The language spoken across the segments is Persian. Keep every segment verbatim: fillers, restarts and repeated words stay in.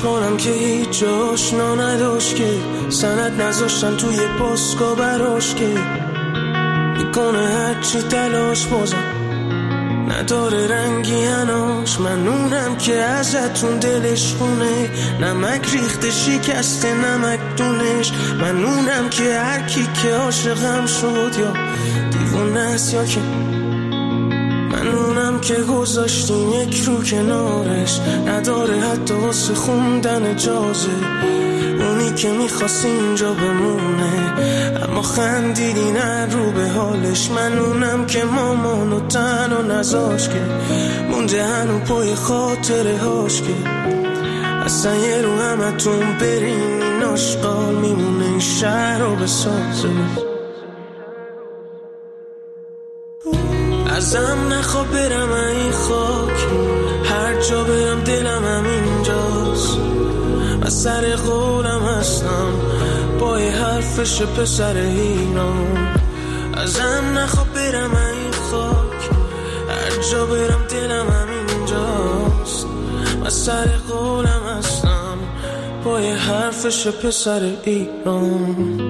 کنم که هیچ آشنا نداشت، که سند نذاشتن توی پاسکا براش، که میکنه هرچی تلاش بازم نداره رنگی هناش. من اونم که ازتون دلش خونه، نمک ریخته شکسته نمک دونش. من اونم که هر کی که عاشقم شد یا دیوونه است یا که من اونم که گذاشتیم یک رو کنارش، نداره حتی واسه خوندن اجازه. اونی که میخواست اینجا بمونه اما خندیدی نه رو به حالش. من اونم که مامانو تنها نذاش، که مونده هنو پای خاطره هاش، که اصلا یه رو همتون برین این آشقال میمونه این شهر رو بسازه. ازم نخوا برم این خاک، هر جا برم دلم هم اینجاست. من سر قولم هستم پای حرفش پسر ایران. ازم نخوا برم این خاک، هر جا برم دلم هم اینجاست. من سر قولم هستم پای حرفش پسر ایران.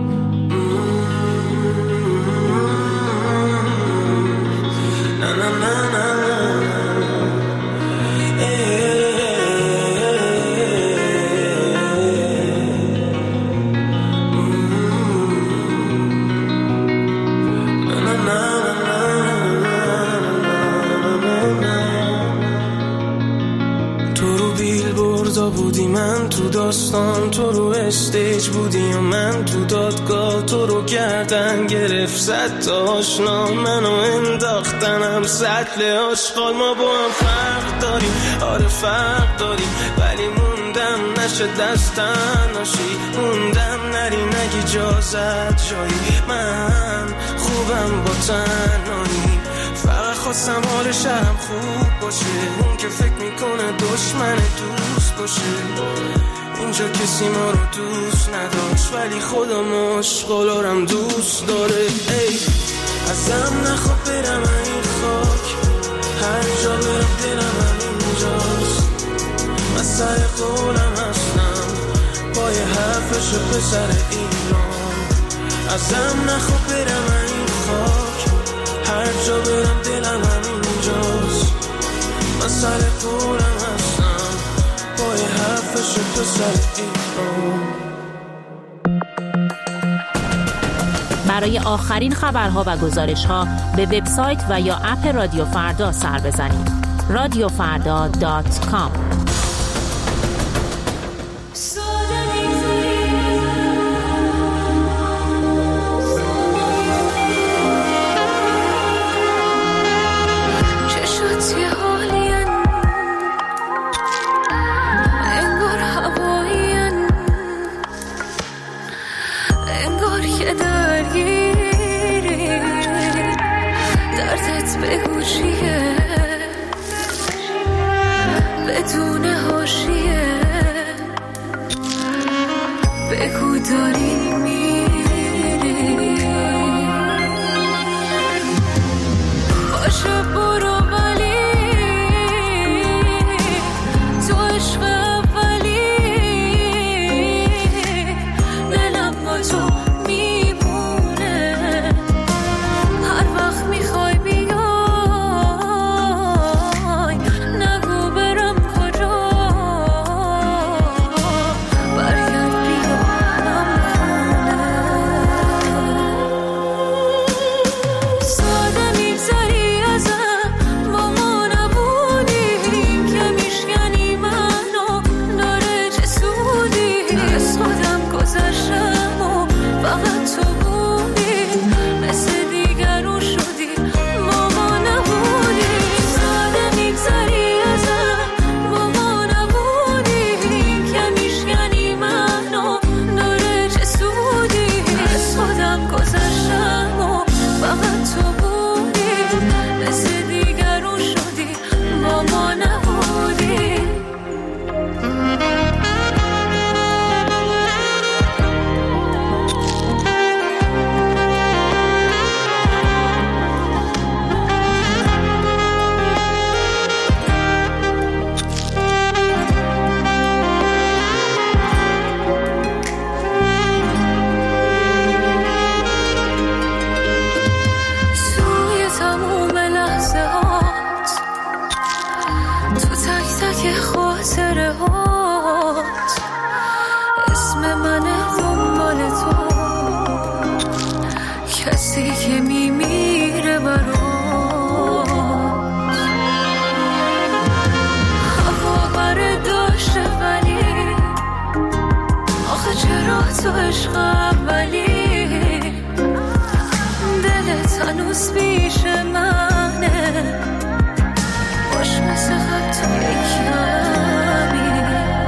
بودی من تو داستان، تو رو استیج بودی و من تو دادگاه. تو رو گردن گرفت صد تا آشنا، منو انداختنم سطل آشغال. ما با هم فرق داریم، آره فرق داریم، ولی موندم نشه دستن ناشی. موندم نری نگی اجازت جایی، من خوبم با تنهایی. فقط خواستم حال شهرم خوب باشه، اون که فکر میکنه دشمن دوست باشه. اینجا کسی ما رو دوست نداشت ولی خدا مشغولارم دوست داره. ای ازم نخواه برم این خاک، هر جا برم دلم هم اینجاست. من سر قولم هستم پای حرفش پسر ایران. ازم نخواه برم این خاک، هر جا برم دلم هم اینجاست. من سر قولم هستم پای حرفش پسر ایران. برای آخرین خبرها و گزارش‌ها به وبسایت و یا اپ رادیو فردا سر بزنید. رادیو فردا دات کام. بگو چیه بدون پیش منه، باش مثل خط یکمی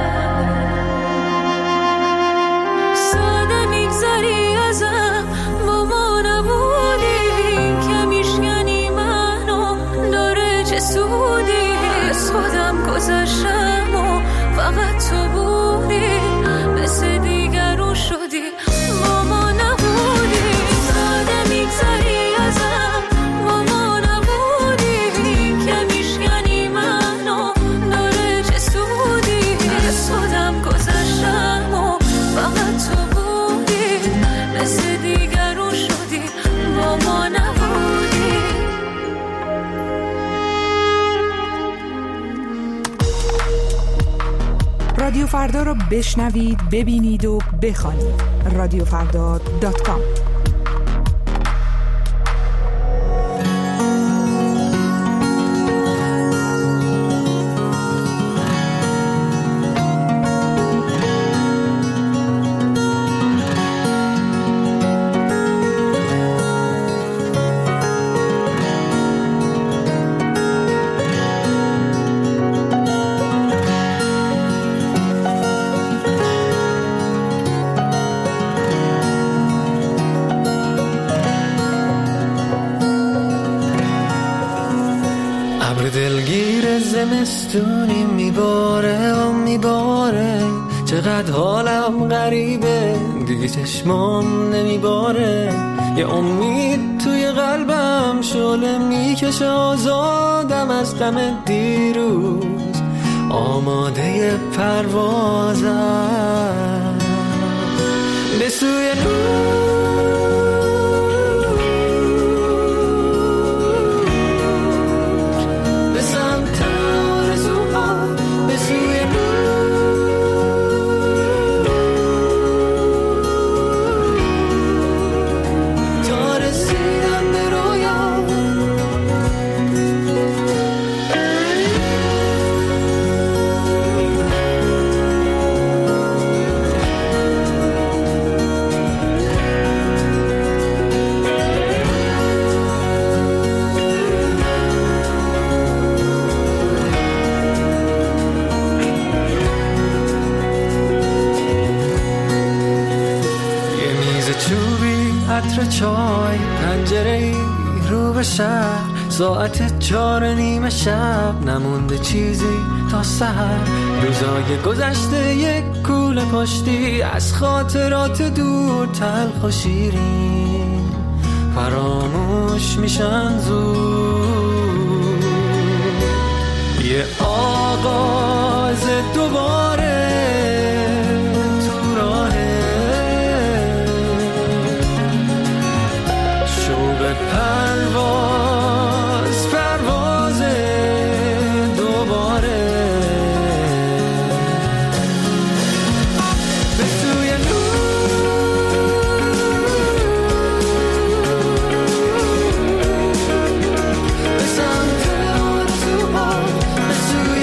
ساده میگذری ازم، با ما نبودیم که میشکنی منو، داره چه سودی از خودم گذشتم و فقط تو بودی، مثل دیگرون شدی با ما نبودی. ساده میگذری ازم، با ما نبودی که میشکنی منو، داره چه سودی از خودم گذشتم و فقط تو بودی، مثل دیگرون شدی با ما نبودی. رادیو فردا رو بشنوید، ببینید و بخوانید. رادیو فردا دات کام. دلگیر زمستونی میباره و میباره، چقدر حالم غریبه دیگه چشمام نمیباره، یه امید توی قلبم شعله میکشه آزادم از غم دیروز، آماده پروازم به سوی نور، عطر چای، پنجره رو به شهر، ساعت چار نیم شب، نمونده چیزی تا سحر، روزای گذشته یک کوله پشتی، از خاطرات دور تلخ و شیرین فراموش میشن زود، یه آغاز دوباره تو راهه، پرواز پرواز دوباره به سوی به سمت آرزوها، به سوی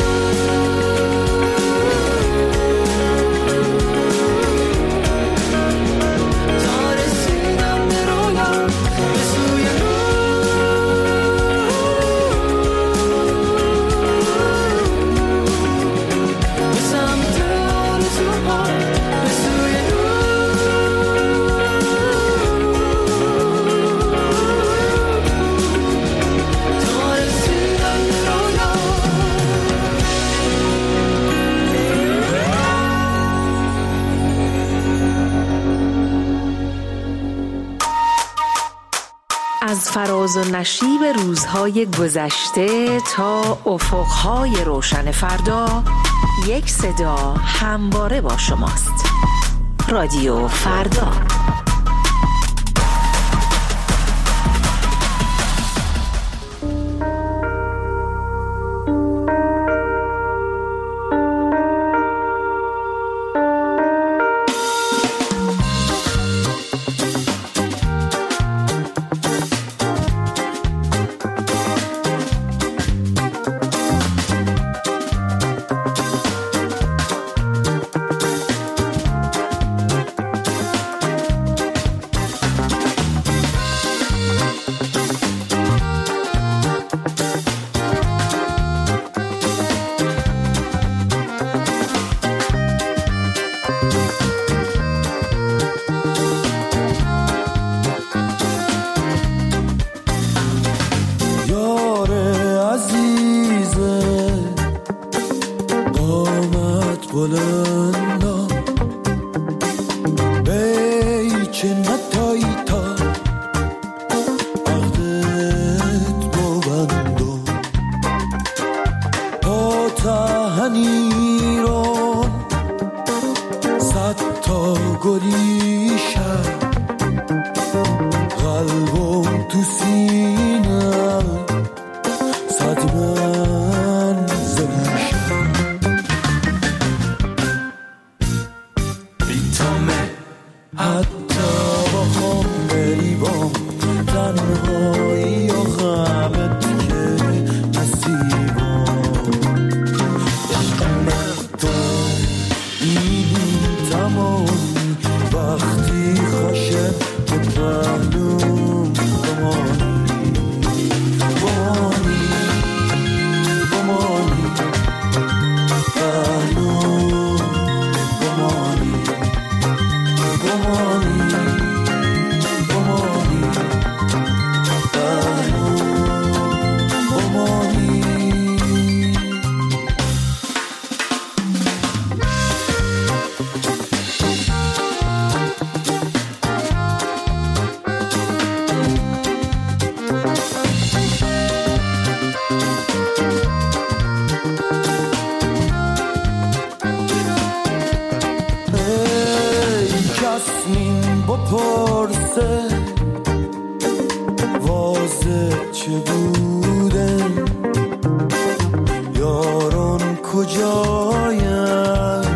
تا رسیدم به رویا، به سوی از فراز و نشیب روزهای گذشته تا افقهای روشن فردا، یک صدا همواره با شماست. رادیو فردا. گلنا بی چه نتایی تا عهدت ببندم تا تهنی رو صد تا گلی شد قلبم تو سینم صد من زلیشم بیتامه حتی با خم بریبام تنهایی و غمت که نصیبم عشقم تو این تمامی وقتی خوشه که پهلوم بمانی بمانی بمانی پهلوم بمانی بمانی بمانی پهلوم بمانی جسمین بپرسه واسه چه بودن یاران کجاین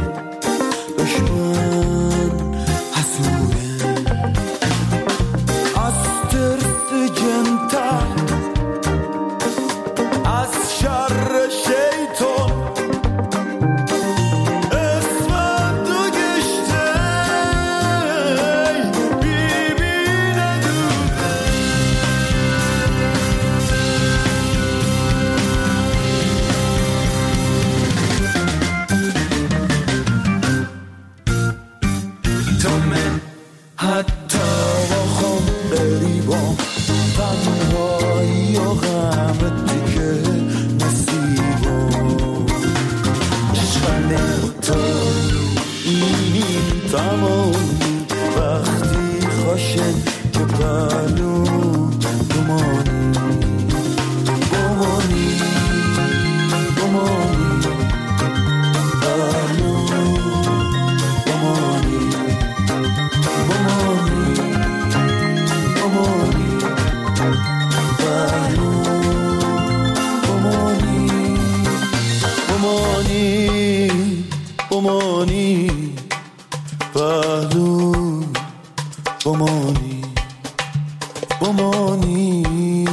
دشمن حسودن از ترس جنتر از شر شیطان حتی با خم بریبام تنهایی و غمت که نصیبم عشقم تو این تمامی وقتی خوشه که پهلو بمانی بمانی بمانی پهلو بمانی بمانی بمانی پهلو بمانی بمانی بمانی پهلو بمانی بمانی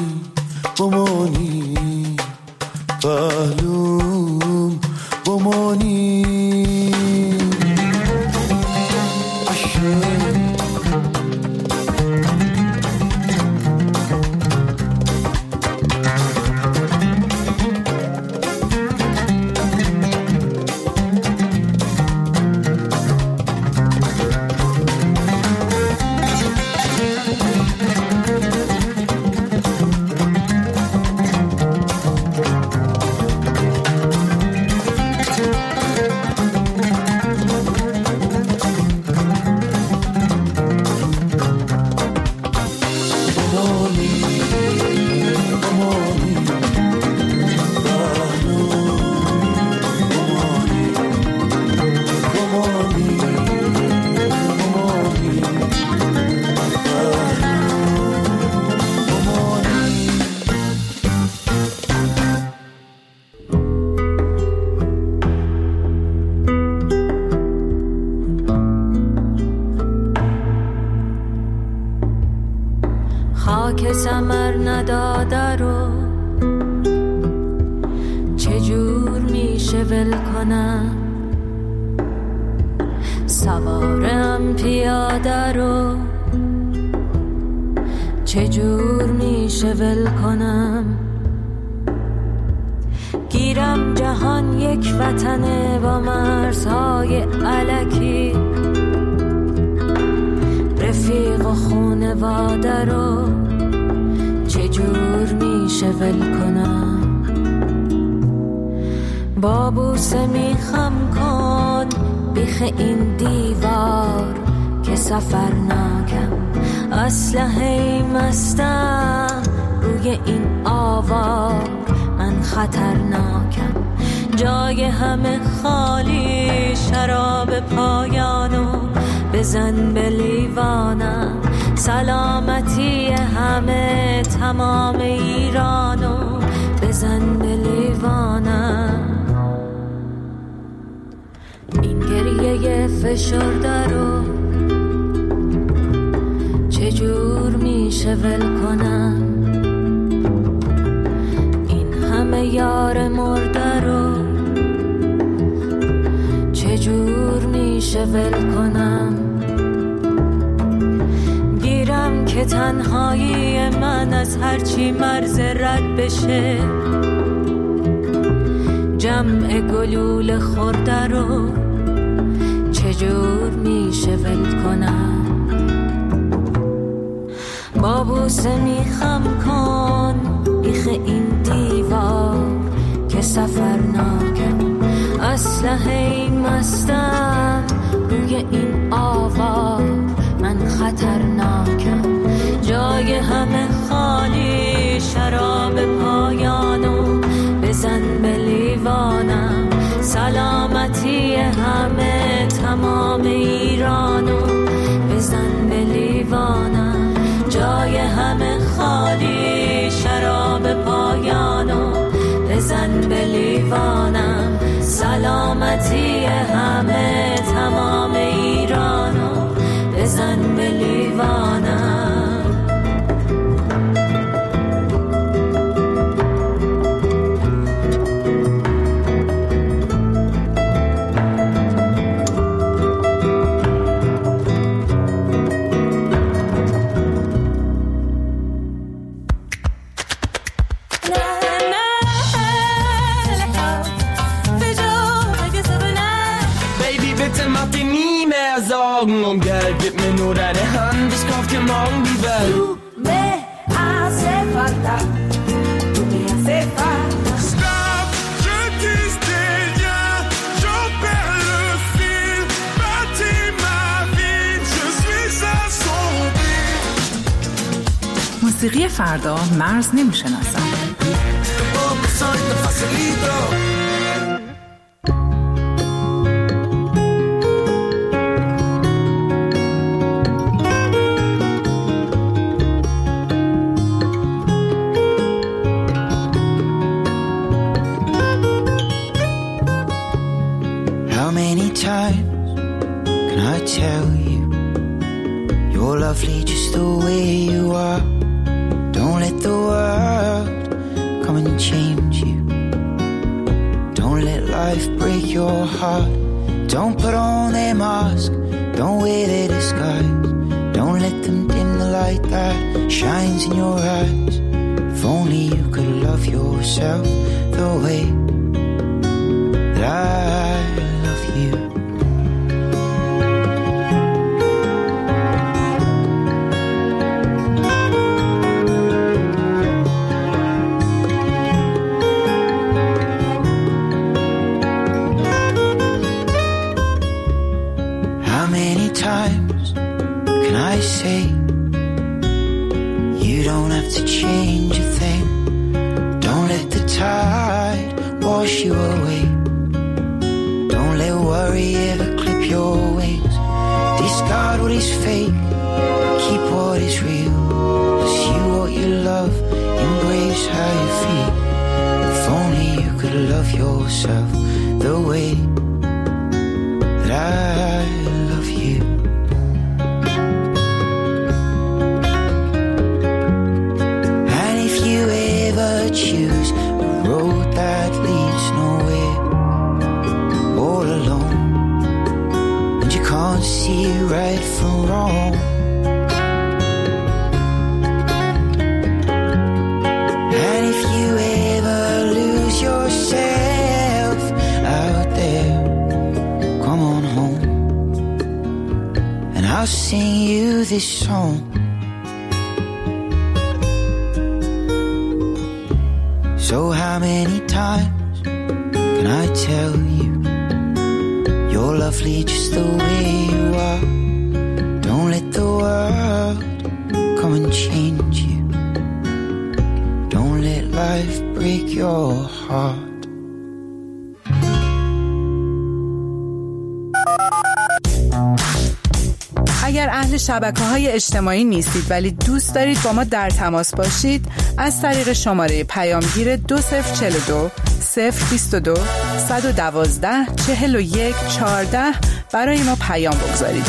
بمانی پهلو بمانی خاک ثمر نداده رو چجور میشه ول کنم سوارم پیاده رو چجور میشه ول کنم گیرم جهان یک وطنه با مرزهای الکی رفیق و خونواده رو چجور میشه ول کنم با بوسه میخم کن بیخ این دیوار که سفرناکم، اسلحه مستم روی این آوار، من خطرناکم. جای همه خالی، شراب پایانو بزن به لیوانم. سلامتی همه تمام ایرانو بزن به لیوانم. این گریه فشرده رو چجور میشه ول کنم؟ این همه یار مرده رو چجور میشه ول کنم؟ گیرم که تنهایی من از هرچی مرز رد بشه، جمع گلول خورده رو چجور میشه ول کنم؟ بابوسه میخم کن بیخ این دیوار که سفرناکم، اسلحه مستم روی این آوار، من خطرناکم. جای همه خالی، شراب پایانو بزن به لیوانم. سلامتی همه تمام ایرانو بزن به لیوانم. جای همه خالی، شراب پایانو بزن به لیوانم. سلامتی همه تمام ایرانو بزن به لیوانم. Um Geld, gib mir nur deine Hand, ich kauf dir morgen die Welt. Du me hace falta, tu me hace falta. Stop, je tisse des liens, j'en perds le fil. Bâtis ma vie, je suis assombri. موسیقی فردا مرز نمیشناسد. Oh, soy tan facilito. Lovely just the way you are. Don't let the world come and change you. Don't let life break your heart. Don't put on their mask, don't wear their disguise. Don't let them dim the light that shines in your eyes. If only you could love yourself the way that I love you. Say you don't have to change a thing. Don't let the tide wash you away. Don't let worry ever clip your wings. Discard what is fake, keep what is real. Pursue what you love, embrace how you feel. If only you could love yourself the way that I love you. Choose a road that leads nowhere, all alone, and you can't see right from wrong. And if you ever lose yourself out there, come on home, and I'll sing you this song. So how many times can I tell you you're lovely just the way you are. Don't let the world come and change you. Don't let life break your heart. اگر اهل شبکه‌های اجتماعی نیستید ولی دوست دارید با ما در تماس باشید، از طریق شماره پیامگیر دو صفر چهل و دو صفر بیست و دو صد و دوازده چهل و یک چهارده برای ما پیام بگذارید.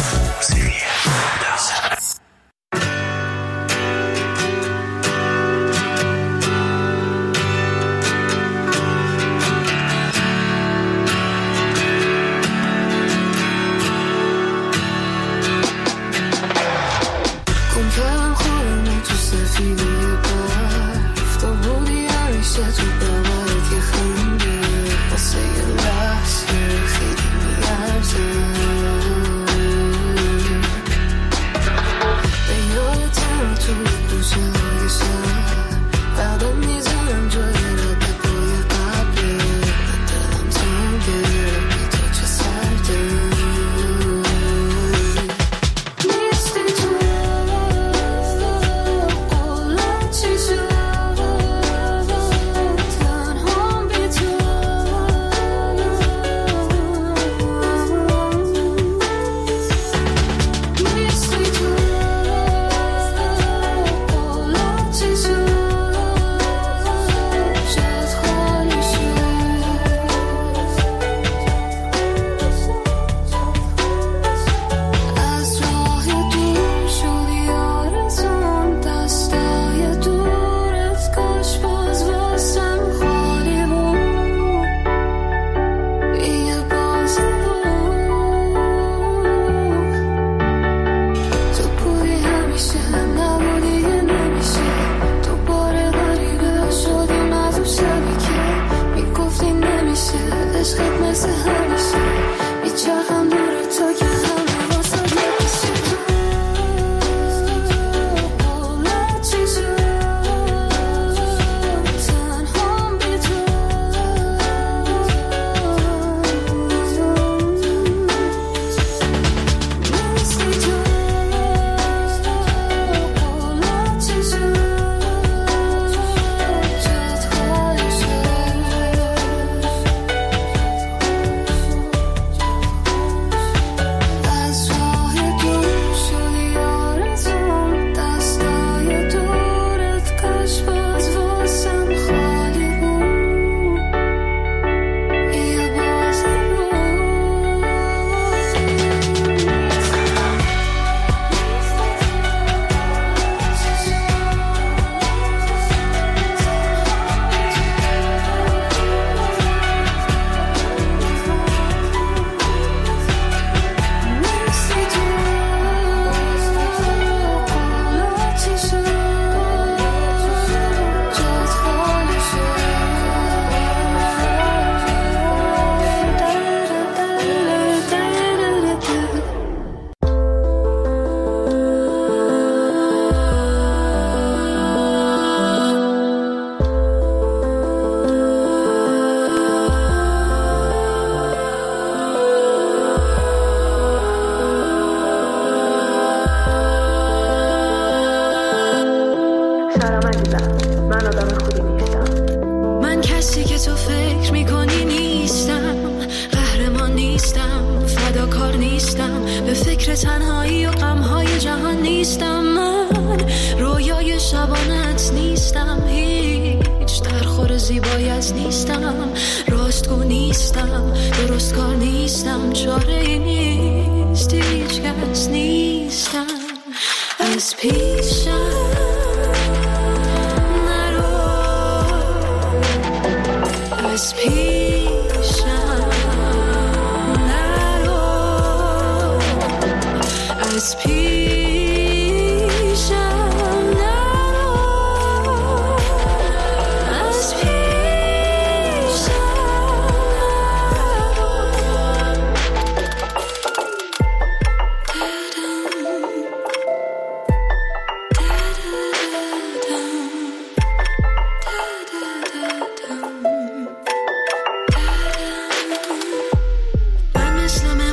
تنهایی و غمهای جهان نیستم، من رویای شبانت نیستم، هیچ درخور زیبایت نیستم، راستگو نیستم، درست کار نیستم، چاره نیست، هیچ کس نیستم، از پیشم نرو، از پیشم نرو، از پیشم نرو، از پیشم من مثل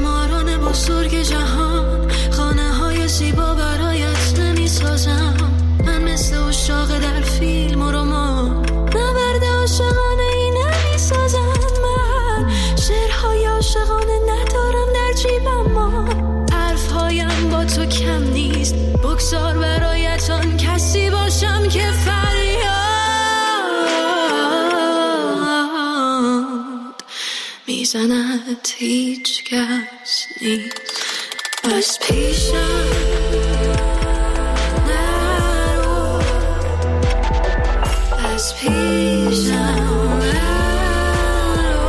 با تو کم نیست. بگذار برایتان کسی باشم که فریاد میزند هیچ کس نیست. از پیشم نرو، از پیشم نرو،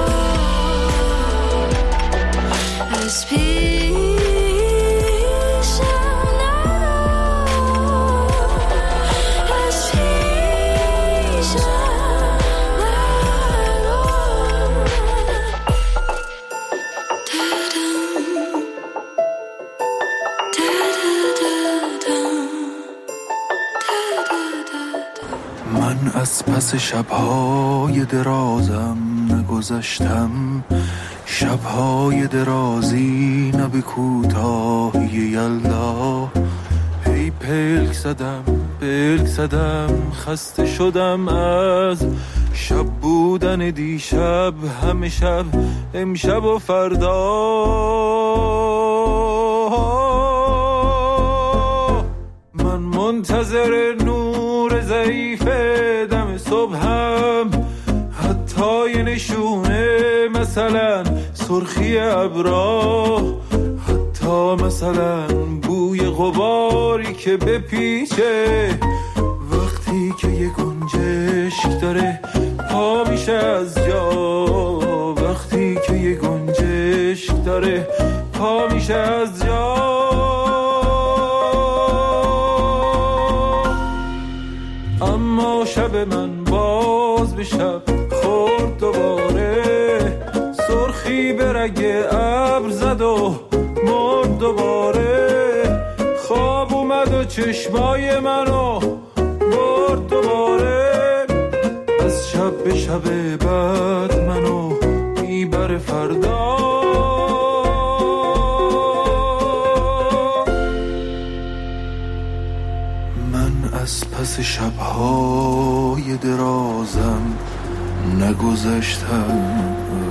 از پیشم از پس شبهای درازم نگذشتم، شبهای درازی نه به کوتاهی یلدا. هی پلک زدم پلک زدم خسته شدم از شب بودن دیشب، همه شب امشب و فردا. من منتظر نور ضعیف دم صبحم، حتی یه نشونه مثلا سرخی ابرا، حتی مثلا بوی غباری که بپیچه وقتی که یه گنجشک داره پا میشه از جا، وقتی که یه گنجشک داره پا میشه از جا. اما شب من باز به شب خورد دوباره، سرخی به رگ ابر زد و مرد دوباره. خواب اومد و چشمای منو برد دوباره، از شب به شب بعد منو میبره فردا. از پس شبهای درازم نگذشتم.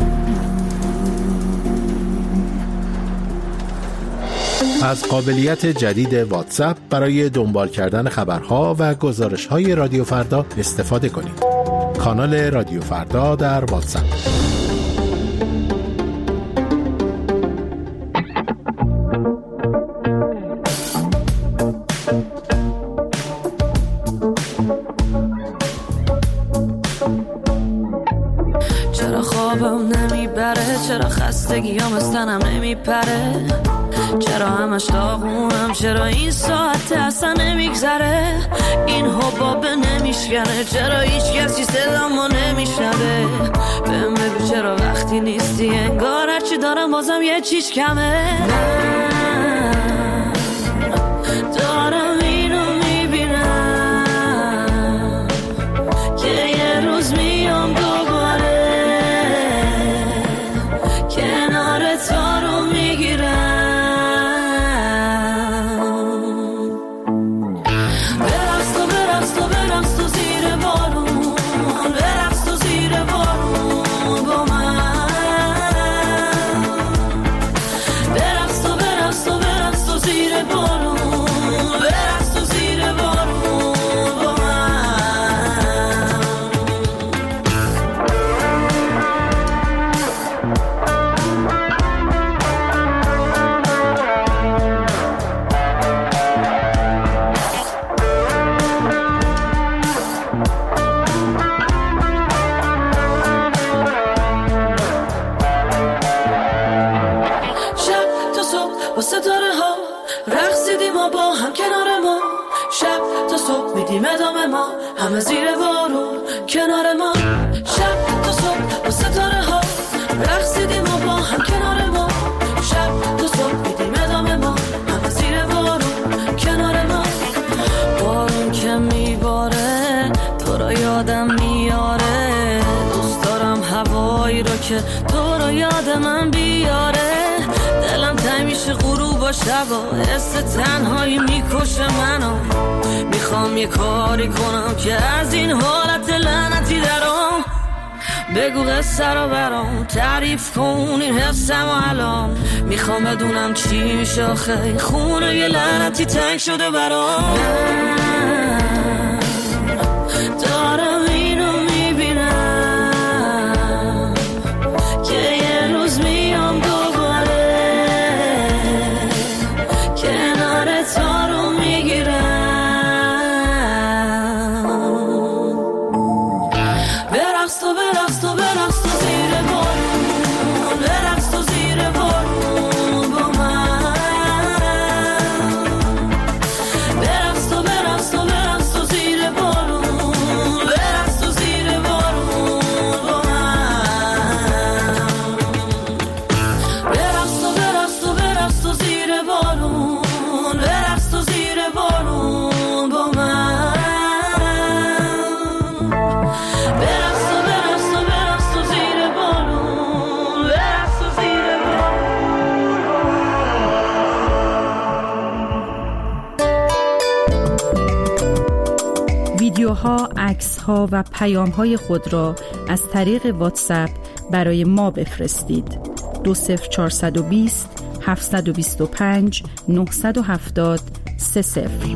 از قابلیت جدید واتساپ برای دنبال کردن خبرها و گزارش‌های رادیو فردا استفاده کنید. کانال رادیو فردا در واتساپ. چرا خستگیام از تنم نمیپره، چرا همش داغونم، چرا این ساعت اصلا نمیگذره، این حبابه نمیشکنه، چرا هیچ کسی صدامو نمیشنوه. بهم بگو چرا وقتی نیستی انگار هرچی دارم بازم یه چیز کمه. من دارم اینو میبینم که یه روز میام دوباره کنار تو رو میگیرم. برقص تو برقص تو برقص تو زیر بارون، برقص تو زیر بارون با من. برقص تو برقص تو برقص تو زیر بارون، برقص تو زیر بارون با من. ستاره ها رقصیدیم ما با هم کنار ما، شب تا صبح میدیم ادامه ما همه زیر بارون کنار ما. شب تا صبح با ستاره ها رقصیدیم ما با هم کنار ما، شب تا صبح میدیم ادامه ما همه زیر بارون کنار ما. بارون که میباره تو رو یادم میاره، دوست دارم هوایی رو که تو رو یاد من بیاره. دلم تنگ میشه غروب و شبا، حس تنهایی میکشه منو. میخوام یه کاری کنم که از این حالت لعنتی درام. بگو قصه رو برام تعریف کن این حسم و الان میخوام بدونم چی میشه آخه خونه یه لعنتی تنگ شده برام دارم اینو میبینم که یه روز میام دوباره کنار تا رو میگیرم برقص تو برقص تو برقص تو زیر بارون برقص تو زیر بارون با من برقص تو برقص تو برقص تو زیر بارون برقص تو زیر بارون با من برقص تو برقص تو برقص تو زیر بارون برقص تو زیر بارون با من برقص تو برقص تو برقص تو زیر بارون برقص تو زیر ویدیوها، عکس‌ها و پیام‌های خود را از طریق واتساپ برای ما بفرستید. دو صفر چهارصد و بیست هفتصد و بیست و پنج نهصد و هفتاد سه صفر.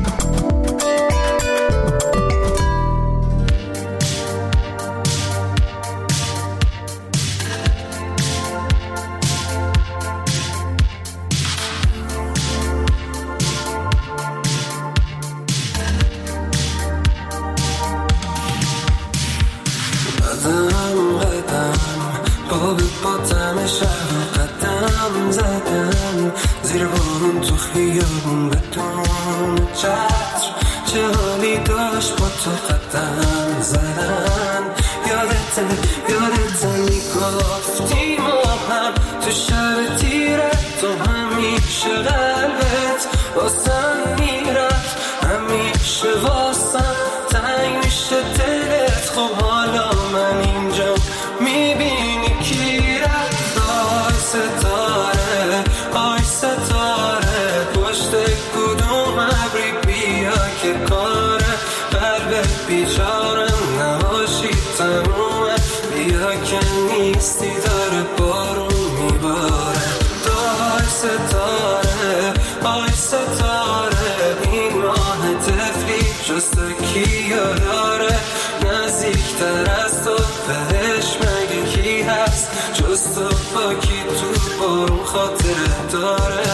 قدم قدم بابت با دم شب قدم زدم زیر بارون تو خیابون بدون چتر چه حالی داشت با تو قدم زدن یادت یادت میگفتی ما هم تو شب تیره تو همیشه قلبت واسم میرفت همیشه واسم تنگ میشه دلت خب حالا من اینجا میبینی کی رفت آی ستاره آی ستاره پشت کدوم ابری بیا که کاره قلبت بیچارم نباشی تمومه بیا که نیستی داره بارون میباره آی ستاره آی ستاره این ماه تفلی جست کیا داره نزدیکتر از تو بهش مگه کی هست جز تو با کی تو بارون خاطره داره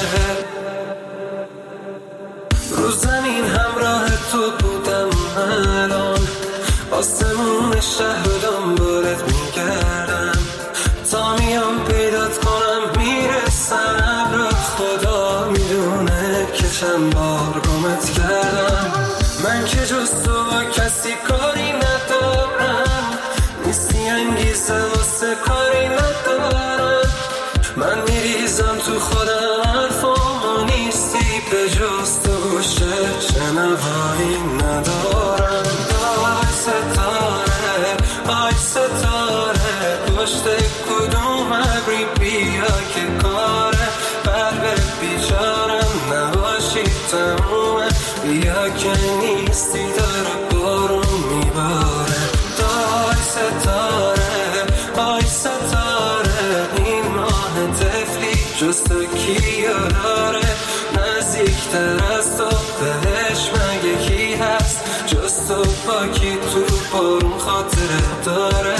رو زمین همراه تو بودم الان آسمون شهر دنبالت میگردم تا میام پیدات کنم میرسم رو خدا میدونه که چند بار گمت کردم من که جز تو با کسی کاری ندارم نیستی انگیزه واسه کاری ندارم من میریزم تو خودم حرفامو نیستی به جز تو چه نوایی ندارم آی ستاره آی ستاره پشت کدوم ابری بیا که کاره قلب بیچارم نباشی تمومه بیا که نیستی داره بارون میباره آی ستاره آی ستاره این ماه تفلی جز تو کیا داره نزدیکتر از تو بهش مگه کی هست جز تو با کی تو بارون خاطره داره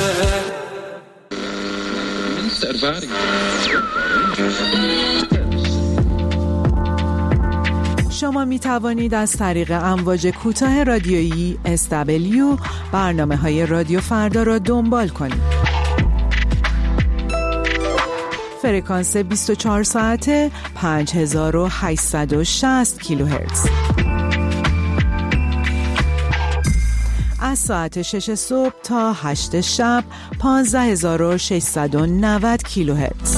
شما می توانید از طریق امواج کوتاه رادیویی اس دبلیو برنامه های رادیو فردا را دنبال کنید. فرکانس بیست و چهار ساعته پنج هزار و هشتصد و شصت کیلوهرتز. از ساعت شش صبح تا هشت شب پانزده هزار و ششصد و نود کیلوهرتز.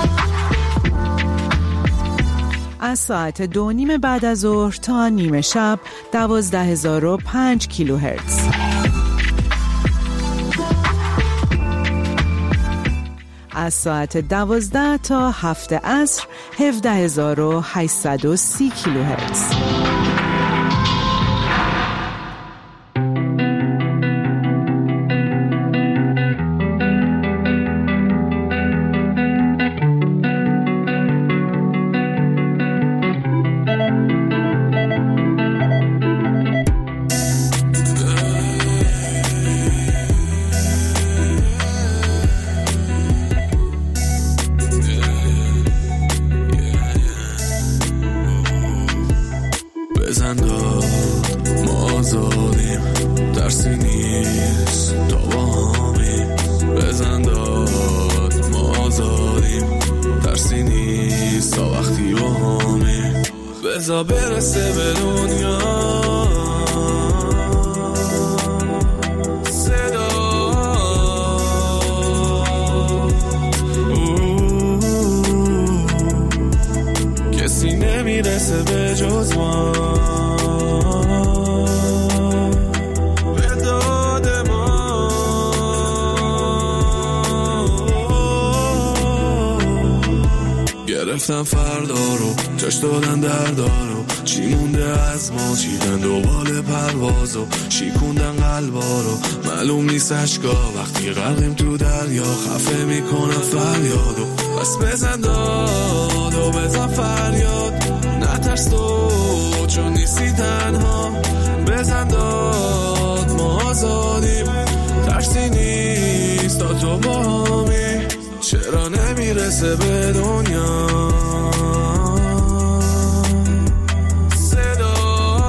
از ساعت دو نیم بعد از ظهر تا نیمه شب دوازده هزار و پنج کیلوهرتز. از ساعت دوازده تا هفت عصر هفده هزار و هشتصد و سی کیلوهرتز. بذار برسه به دنیا. صدا کسی نمیرسه به جز ما. گرفتم فردا رو جاش دادن دردا رو، چی مونده از ما چیدن دوباره پروازو، شیکوندن قلبا رو معلوم نیست اشکا، وقتی غرقیم تو دریا خفه میکنم فریادو. پس بزن داد و بزن فریاد، نترس تو چون نیستی تنها. بزن داد ما آزادیم، ترسی نیست تا تو با همی. چرا نمیرسه به دنیا صدا؟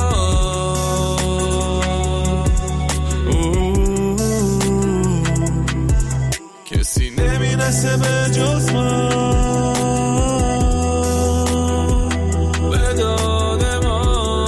کسی نمیرسه به جز ما. به داد ما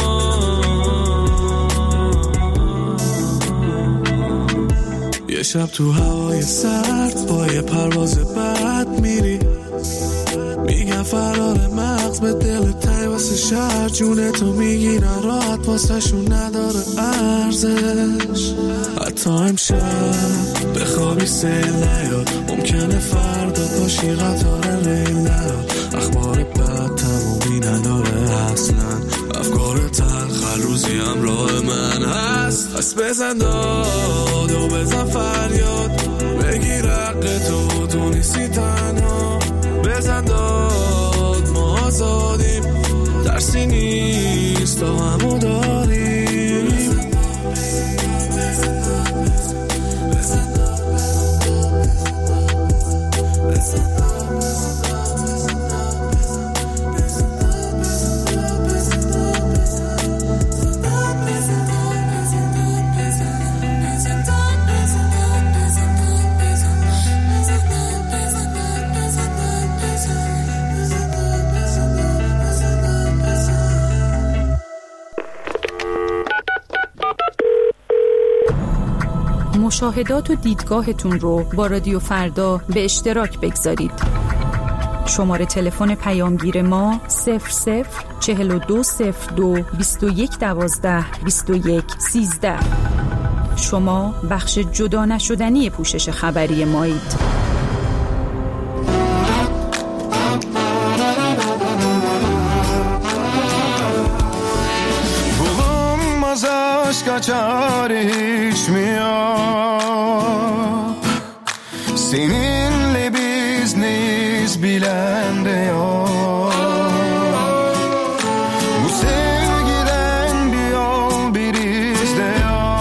یه شب تو هوای سرد با یه پرواز بد میری، میگن فرار مغز به دل تای واسه شهر، جونه تو میگیرن راحت واسه شون نداره ارزش. حتی امشب بخوابی سیل نیاد، ممکنه فردا پاشی قطار ریل نیاد. اخبار بد تمومی نداره اصلا، افکار تلخ روزی همراه من هست. پس بزن داد و بزن فریاد، بگیر حق تو تو نیستی تنها. بزن داد ما آزادیم، ترسی نیست تا همو داریم. مشاهدات و دیدگاهتون رو با رادیو فردا به اشتراک بگذارید. شماره تلفن پیامگیر ما صفر صفر چهل و دو صفر دو بیست و یک دوازده بیست و یک سیزده. شما بخش جدا نشدنی پوشش خبری مایید. Kaçar içmiyor, seninle biz neyiz bilen de yok. Bu sevgiden bir yol bir iz de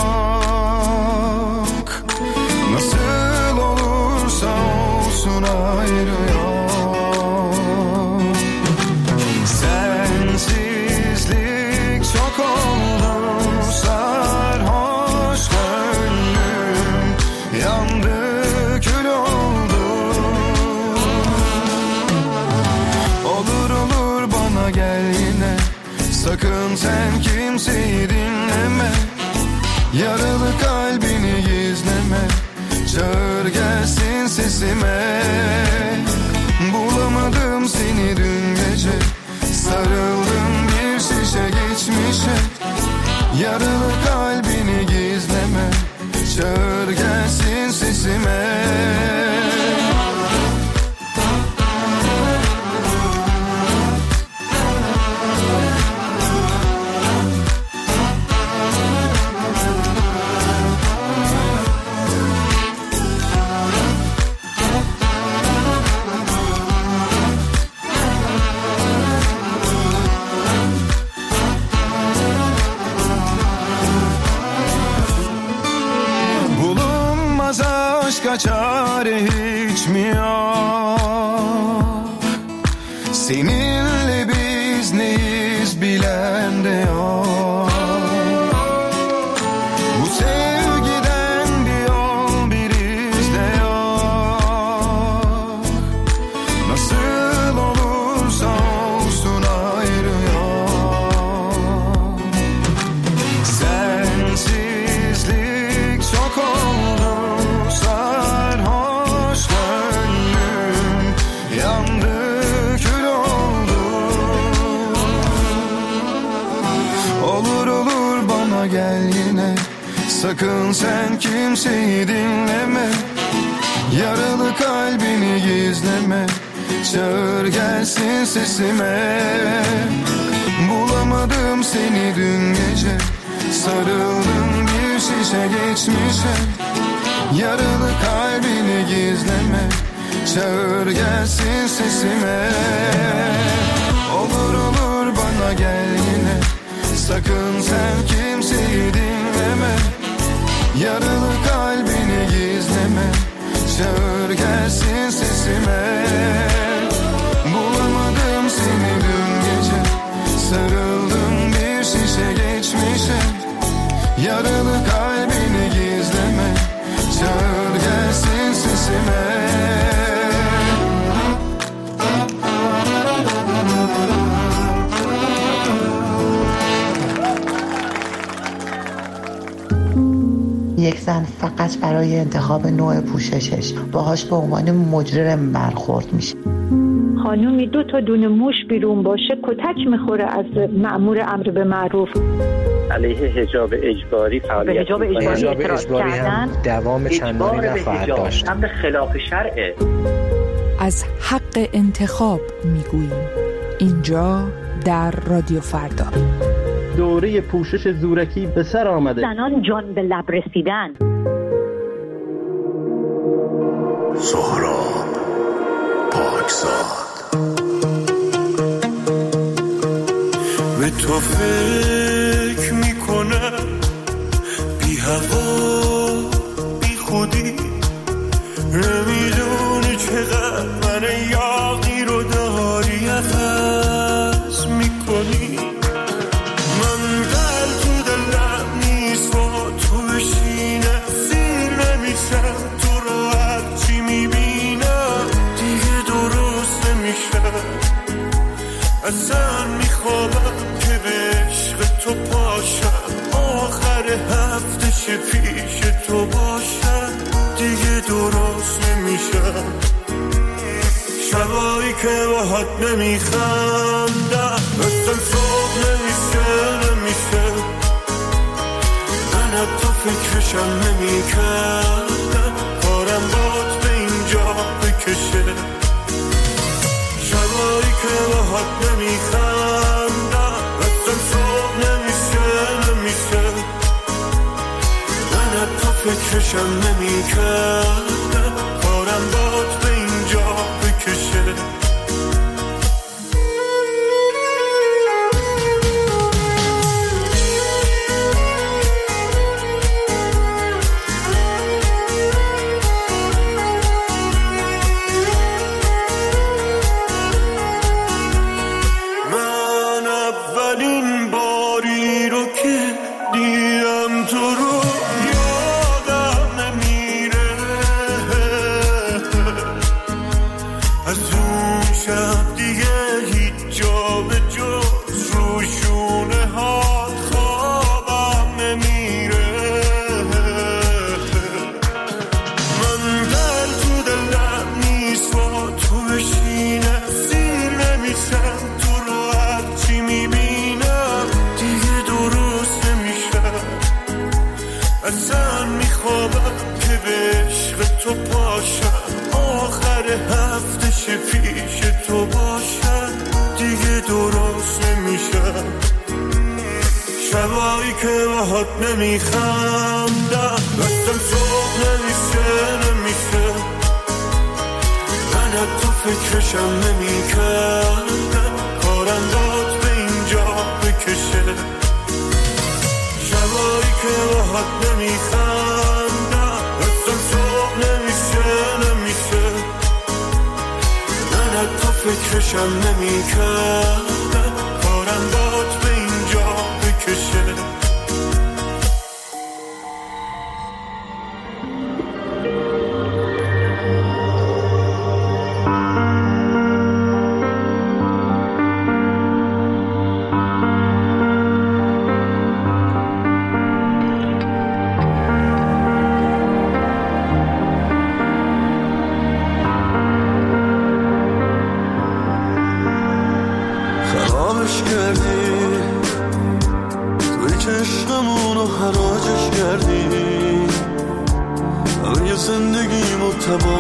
yok. Nasıl olursa olsun ayrı yok. Sensizlik çok oldu, sarhoş gönlüm yandı kül oldu. Olur olur bana gel yine, sakın sen kimseyi dinleme. Yaralı kalbini gizleme, çağır gelsin sesime. Bulamadım seni dün gece, sarıldım bir şişe geçmişe. Yaralı kalbini gizleme, çağır gelsin sesime. Çare hiç mi yok? Seninle biz neyiz bilen de yok. Bu sevgiden bir yol bir iz de yok. Nasıl olursa olsun ayrı yok. Sakın sen kimseyi dinleme, yaralı kalbini gizleme. Çağır gelsin sesime. Bulamadım seni dün gece, sarıldım bir şişe geçmişe. Yaralı kalbini gizleme, çağır gelsin sesime. Olur olur bana gel yine, sakın sen kimseyi dinleme. Yaralı kalbini gizleme, çağır gelsin sesime. Bulamadım seni dün gece, sarıldım bir şişe geçmişe. Yaralı kalbini gizleme, çağır gelsin sesime. یک زن فقط برای انتخاب نوع پوششش باهاش به عنوان مجرم برخورد میشه. خانومی دو تا دونه موش بیرون باشه کتک میخوره از مأمور امر به معروف. علیه حجاب اجباری فعالیت حجاب اجباری, حجاب اجباری هم دوام چندانی نخواهد داشت. امر خلاف شرعه. از حق انتخاب میگوییم اینجا در رادیو فردا. دوره پوشش زورکی به سر آمده. زنان جان به لب رسیدن. سهراب پاکزاد. به تو فکر میکنم بی هوا بی خودی، نمیدونی چقدر من یاغی رو داری عوض میکنی. من دل تو دلم نیست با تو بشینم، سیر نمیشم تو رو هرچی میبینم دیگه درست نمیشم. اصلا میخوابم که به عشق تو پاشم، آخر هفته شه پیش تو باشم دیگه درست نمیشم. شبایی که باهات نمیخندم اصلا صبح نمیشه نمیشه. من حتی فکرشم نمیکردم کارم باد به اینجا بکشه. شبایی که باهات نمیخندم اصلا صبح نمیشه نمیشه. من حتی فکرشم نمیکردم کارم باد به اینجا بکشه. شبایی که باهات نمیخندم اصلا صبح نمیشه نمیشه. من حتی فکرشم نمیکردم کارم داد به اینجا بکشه. شبایی که باهات نمیخندم اصلا صبح نمیشه نمیشه. من حتی فکرشم نمیکردم کارم داد به اینجا بکشه.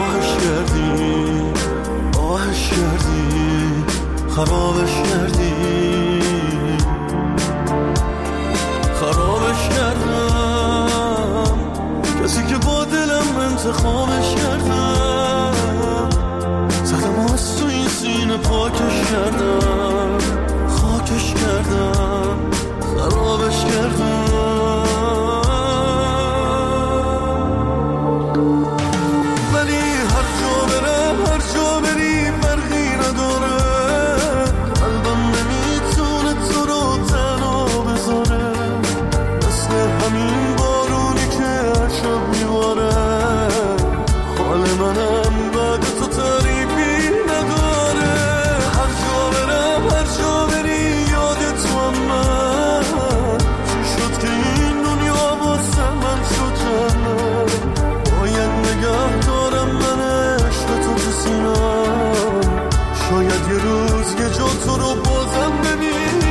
آهش کردی آهش کردی خرابش کردی خرابش کردم کسی که با دلم انتخابش کردم زدم از تو این سینه پاکش کردم خاکش کردم خرابش کردم ولی هر جا برم هر جا بری فرقی نداره قلبم نمیتونه تو رو تنها بذاره مثل همین بارونی که هر شب میباره حال منم بعد تو تعریفی نداره هر جا برم هر جا بری یاد تو هم من چی شد که این دنیا واسه من شد جنم باید نگه دارم من عشق تو تو سینم شاید یه روز یه جا تو رو بازم ببینم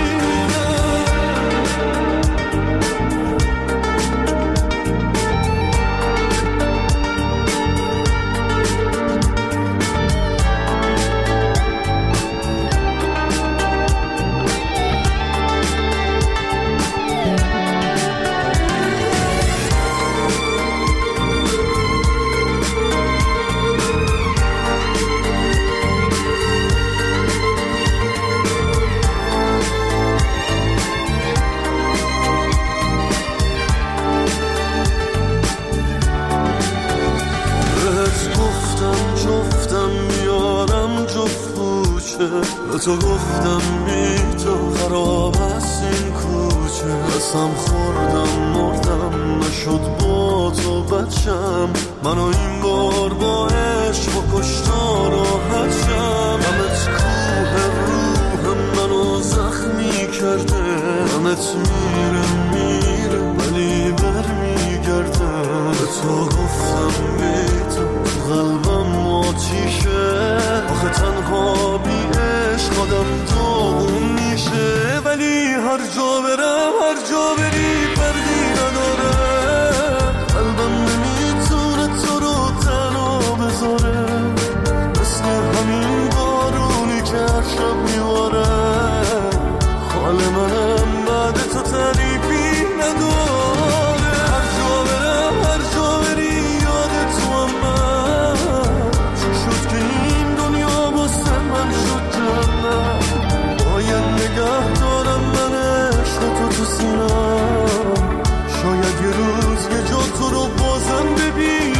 تو گفتم بی تو خراب است این کوچه قسم خوردم مردم نشد با تو بچم منو این بار با عشق و کشتار راحت شم همت کوه روح منو زخمی کرده همت میره میره ولی بر میگرده به تو گفتم بی تو قلبم آتیشه آخه تنها بی عشق آدم داغون میشه ولی هر جا برم هر جا بری فرقی نداره قلبم نمیتونه تو رو تنها بذاره مثل همین بارونی که هر شب میواره حال منم بعد تو تعریفی نداره هر جا برم هر جا بری یاد تو هم من چی شد که این دنیا واسه من شد جنم باید نگه دارم من عشق تو تو سینم شاید یه روز یه جا تو رو بازم ببینم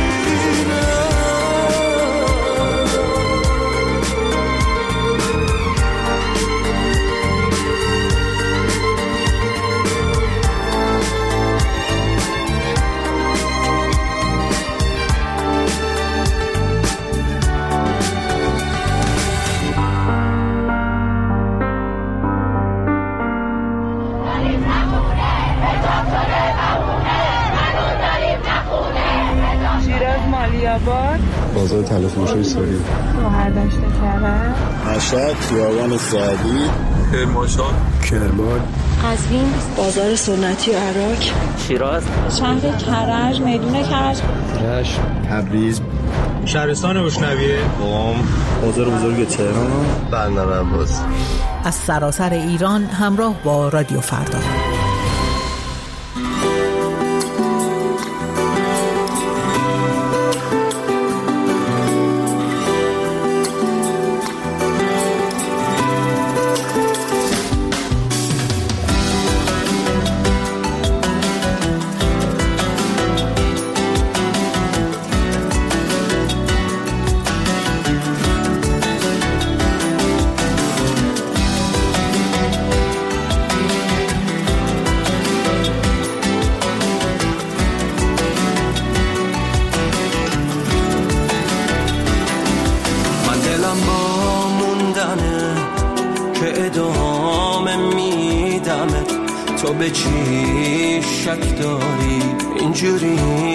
بازار طلا فروشی سوری شوهر داشته کرده مشهد خیابان سعدی کرمانشاه کرمان قزوین بازار سنتی عراق شیراز شهر کرج میدون کرج رشت تبریز شهرستان روشنویه قم بازار بزرگ تهران بندر عباس از سراسر ایران همراه با رادیو فردا تو به چی شک داری اینجوری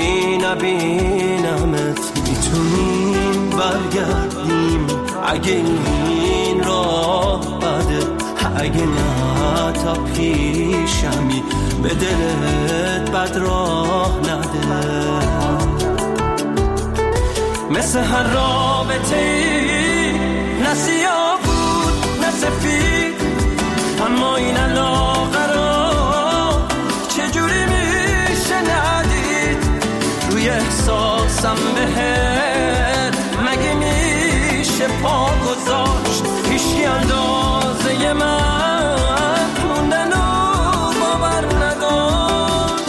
نبینمت میتونیم برگردیم اگه این راه بده اگه نه تا پیشمی به دلت بد راه نده مثل هر رابطه ای، نه سیاه بود نه سفید، اما این علاقه رو چجوری میشه ندید؟ روی احساسم بهت مگه میشه پا گذاشت؟ هیچکی اندازه من موندن و باور نداشت.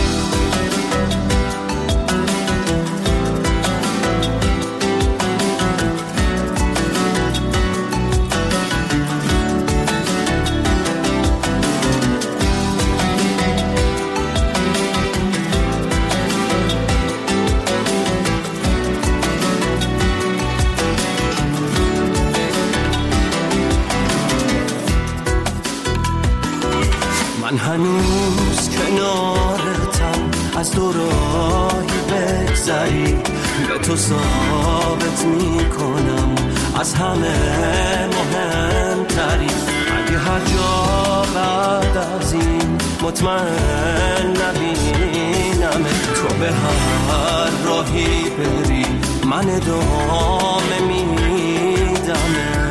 من هنوز کنارتم، از دو راهی بگذری به تو ثابت میکنم از همه مهمتری. اگه هر جا بعد از این مطمئن نبینم تو به هر راهی بری، من ادامه میدم.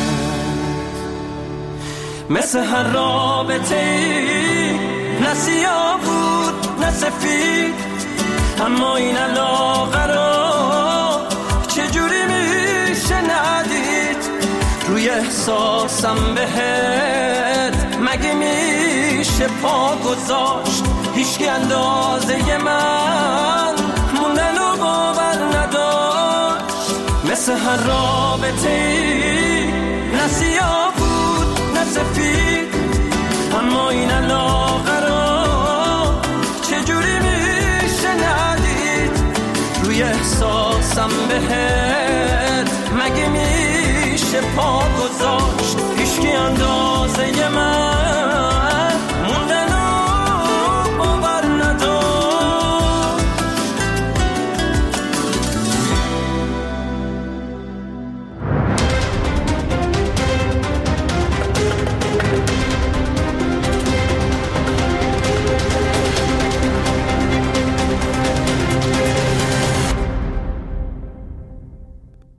مثل هر رابطه ای، نه سیاه بود نه سفید، اما این علاقه رو چجوری میشه ندید؟ روی احساسم بهت مگه میشه پا گذاشت؟ هیچکی اندازه من موندن و باور نداشت. مثل هر رابطه ای، نه سیاه نه سفید، اما این علاقه رو چجوری میشه ندید؟ روی احساسم بهت مگه میشه پا